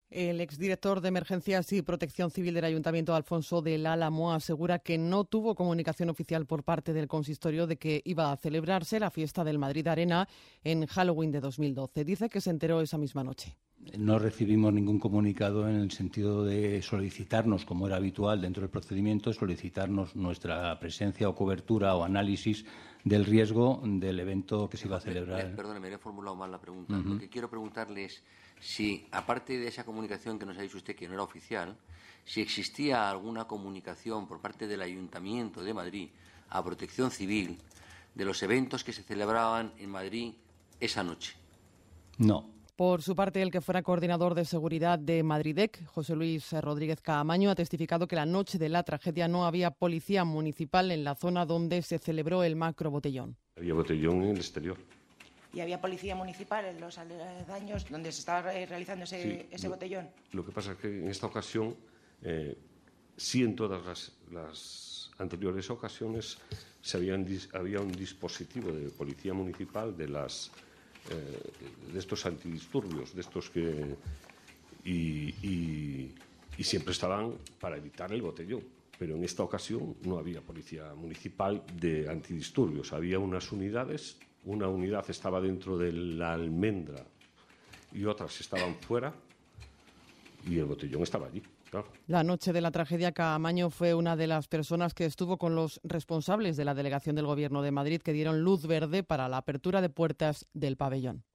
El exdirector de Emergencias y Protección Civil del Ayuntamiento, Alfonso del Álamo, asegura que no tuvo comunicación oficial por parte del consistorio de que iba a celebrarse la fiesta del Madrid Arena en Halloween de 2012. Dice que se enteró esa misma noche. No recibimos ningún comunicado en el sentido de solicitarnos, como era habitual dentro del procedimiento, solicitarnos nuestra presencia o cobertura o análisis del riesgo del evento que se iba a celebrar. Perdone, me he formulado mal la pregunta. Lo que quiero preguntarle es si, aparte de esa comunicación que nos ha dicho usted que no era oficial, si existía alguna comunicación por parte del Ayuntamiento de Madrid a Protección Civil de los eventos que se celebraban en Madrid esa noche. No. Por su parte, el que fuera coordinador de seguridad de Madridec, José Luis Rodríguez Caamaño, ha testificado que la noche de la tragedia no había policía municipal en la zona donde se celebró el macro botellón. Había botellón en el exterior. ¿Y había policía municipal en los aledaños donde se estaba realizando ese botellón? Lo que pasa es que en esta ocasión, sí, en todas las anteriores ocasiones había un dispositivo de policía municipal de estos antidisturbios, de estos que y siempre estaban para evitar el botellón. Pero en esta ocasión no había policía municipal de antidisturbios. Había unas unidades, una unidad estaba dentro de la almendra y otras estaban fuera y el botellón estaba allí. Claro. La noche de la tragedia, Caamaño fue una de las personas que estuvo con los responsables de la delegación del Gobierno de Madrid que dieron luz verde para la apertura de puertas del pabellón.